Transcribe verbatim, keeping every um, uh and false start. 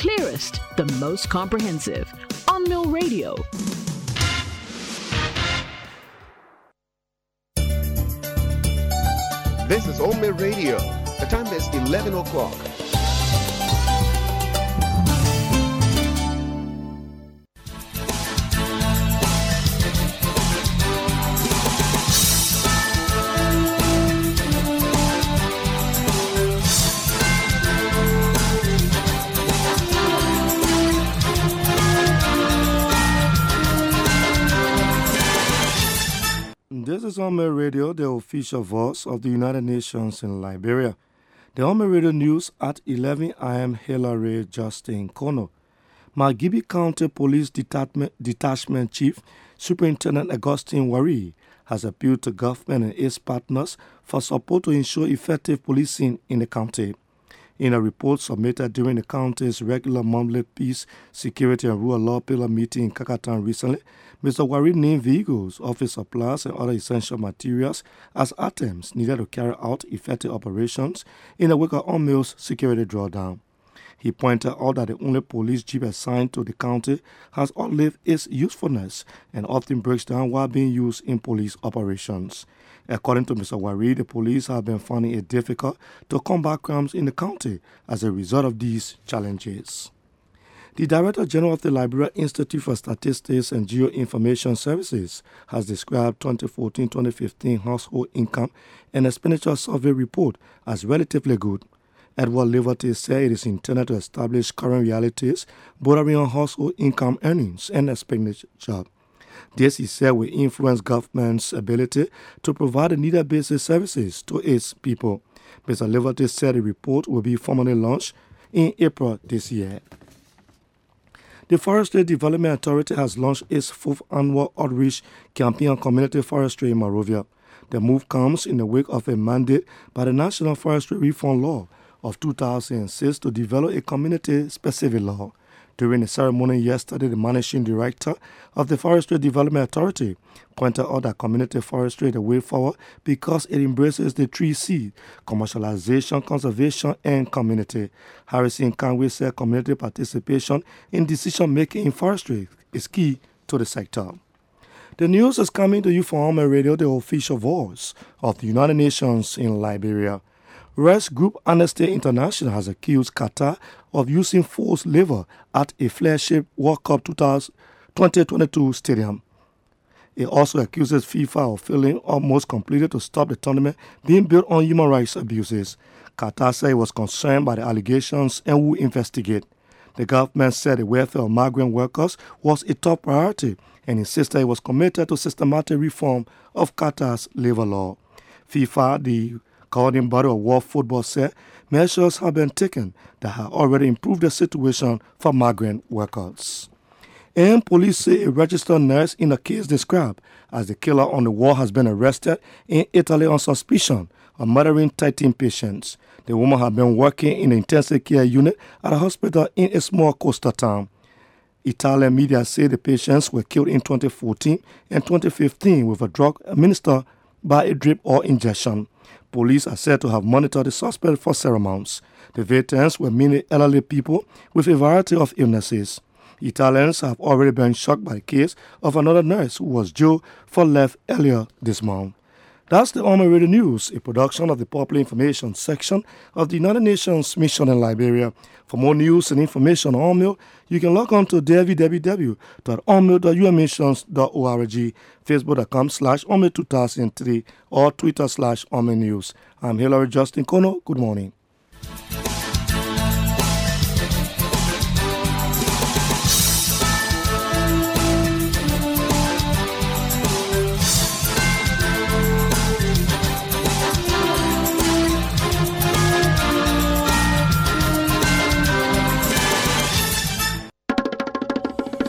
clearest, the most comprehensive. On Mill Radio. This is On Mill Radio. The time is eleven o'clock. This is On Mill Radio, the official voice of the United Nations in Liberia. The On Mill Radio News at eleven a.m. Hillary Justin Kono. Margibi County Police Detachment, Detachment Chief Superintendent Augustine Wari has appealed to government and its partners for support to ensure effective policing in the county. In a report submitted during the county's regular monthly Peace, Security and Rule of Law Pillar meeting in Kakatan recently, Mister Wari named vehicles, office supplies, and other essential materials as items needed to carry out effective operations in the wake of On Mill's security drawdown. He pointed out that the only police jeep assigned to the county has outlived its usefulness and often breaks down while being used in police operations. According to Mister Wari, the police have been finding it difficult to combat crimes in the county as a result of these challenges. The Director General of the Liberia Institute for Statistics and Geoinformation Services has described twenty fourteen twenty fifteen household income and expenditure survey report as relatively good. Edward Liberty said it is intended to establish current realities bordering on household income earnings and expenditure. This, he said, will influence government's ability to provide the needed basic services to its people. Mister Liberty said the report will be formally launched in April this year. The Forestry Development Authority has launched its fourth annual outreach campaign on community forestry in Monrovia. The move comes in the wake of a mandate by the National Forestry Reform Law of two thousand six to develop a community-specific law. During the ceremony yesterday, the managing director of the Forestry Development Authority pointed out that community forestry is the way forward because it embraces the three C's: commercialization, conservation, and community. Harrison Kanwe said community participation in decision-making in forestry is key to the sector. The news is coming to you from On Mill Radio, the official voice of the United Nations in Liberia. Rest Group Amnesty International has accused Qatar of using forced labor at a flagship World Cup twenty twenty-two stadium. It also accuses FIFA of failing almost completely to stop the tournament being built on human rights abuses. Qatar said it was concerned by the allegations and will investigate. The government said the welfare of migrant workers was a top priority and insisted it was committed to systematic reform of Qatar's labor law. FIFA, the governing body of world football, said measures have been taken that have already improved the situation for migrant workers. And police say a registered nurse in a case described as the killer on the wall has been arrested in Italy on suspicion of murdering thirteen patients. The woman had been working in the intensive care unit at a hospital in a small coastal town. Italian media say the patients were killed in twenty fourteen and twenty fifteen with a drug administered by a drip or injection. Police are said to have monitored the suspect for several months. The victims were mainly elderly people with a variety of illnesses. Italians have already been shocked by the case of another nurse who was jailed for life earlier this month. That's the On Mill Radio News, a production of the Popular Information section of the United Nations Mission in Liberia. For more news and information on On Mill, you can log on to w w w dot on mill dot u n missions dot org, facebook.com slash onmill2003, or Twitter slash onmill news. I'm Hillary Justin Kono. Good morning.